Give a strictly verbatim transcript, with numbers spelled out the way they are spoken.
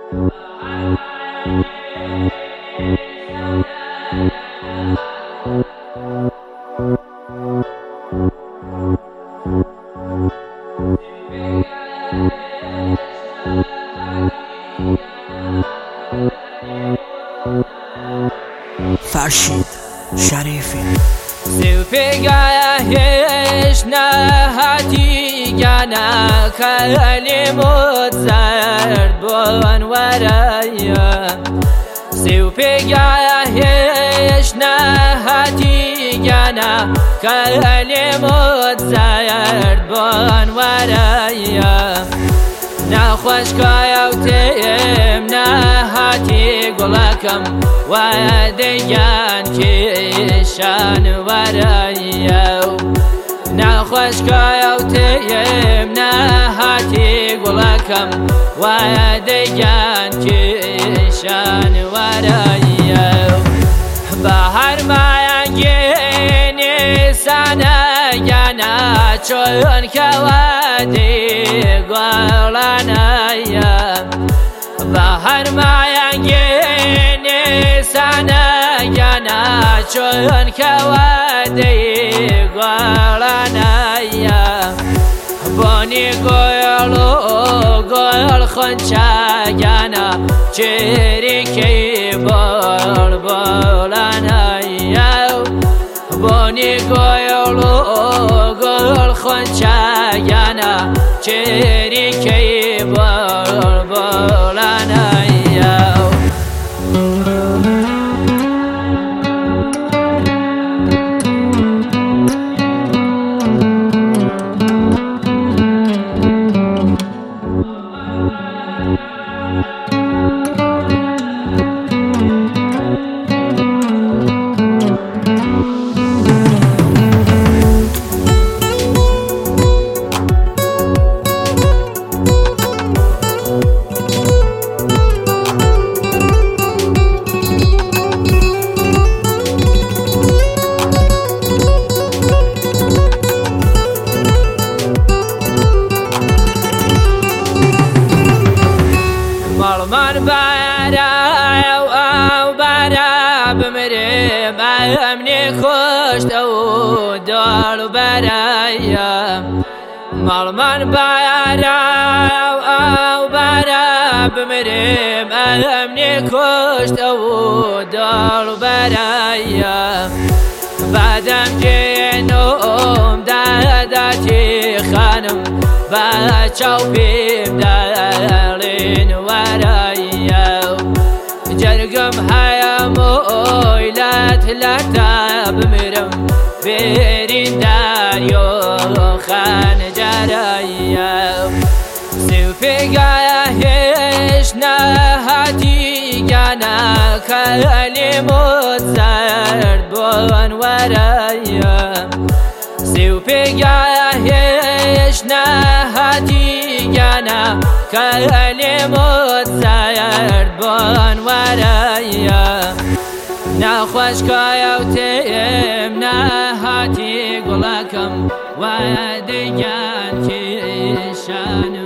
فرشید شریفی سوفيقايش نهاتي جانا كلمة زرد بون ورايا سوفيقايش نهاتي جانا كلمة زرد بون ورايا نخوش كايوتيم نهاتي قلكم وديان كيشان ورايا نخوش كايوتيم نهاتي قلكم وديان كيشان ورايا بحر ما ينجيني سنة جانا چون كوادي قولانايا بحر ما ينجيني سنة جانا چون كوادي قولانايا بوني قولو قول خنچا جانا چريكي بول بولانايا بوني قولو قول خنچا جانا چريكي بول بولانايا من بارا او بارا بمرم امني خشت او دار برايا مال من بارا او بارا بمرم امني خشت او دار برايا بعدم جنوم داداتي خانم بچاو بیم دارین ورایا جرگم هایم اویلت لتا بمرم برین داریو خان جرایا سوفيقايش نهاتي جانا كلمة زرد بون ورايا سوفيقايش نهاتي جانا كلمة زرد بون ورايا نخوش كايوتيم نهاتي قلكم وديان كيشان